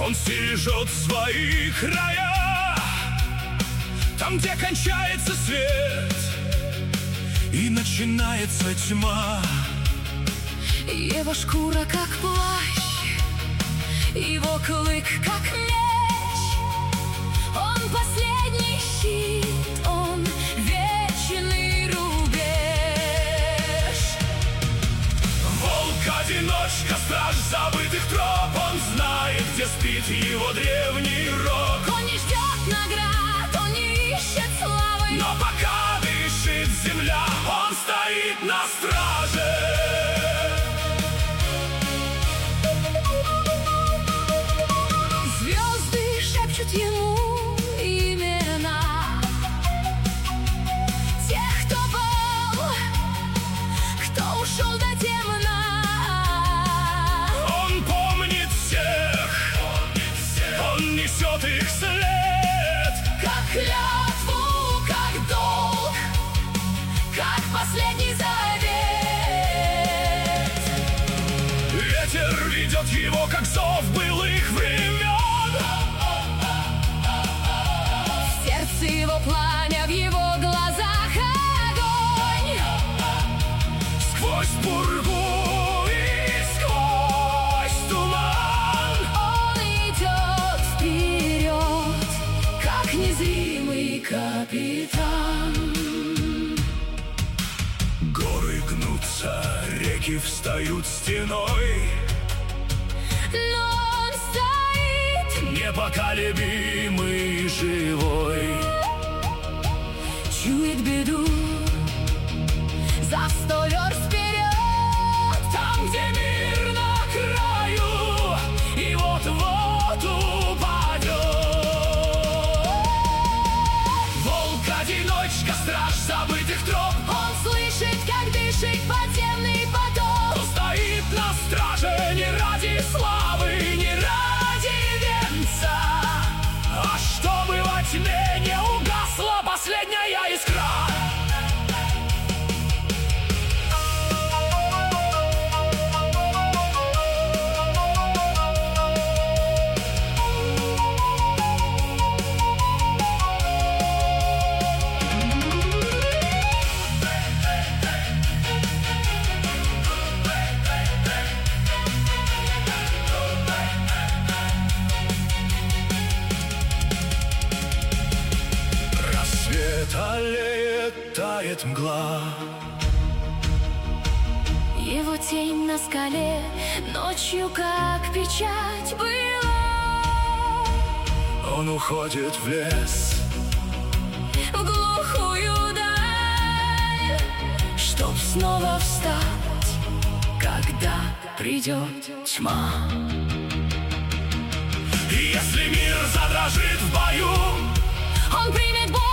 Он стережет свои края, там, где кончается свет и начинается тьма. Его шкура как плащ, его клык как меч. Он последний щит, он вечный рубеж. Волк-одиночка, страж забытых троп, он знает, где спит его древний род. Он не ждет наград, он не ищет славы, но пока дышит земля, он стоит на страже. Звезды шепчут ему имена тех, кто был, кто ушел до темна. Он помнит всех, он несет их след, как клятву, как долг, как последний завет. Ветер ведет его, как зов былых времен. В сердце его пламя, в его глазах огонь. Сквозь пургу и сквозь туман Он идет вперед, как незримый капитан. горы гнутся, реки встают стеной, Но он стоит, непоколебимый, живой. чует беду за 100 верст вперед. Там, где мир на краю, и вот-вот упадет. Волк-одиночка, страж забытых троп, Он слышит, как дышит подземный поток. он стоит на страже не ради славы, не ради венца, а чтобы во тьме не угасла последняя искра. Аллеет, тает мгла, Его тень на скале ночью как печать была. он уходит в лес, В глухую даль, чтоб снова встать, когда придет тьма. И если мир задрожит в бою, Он примет бой.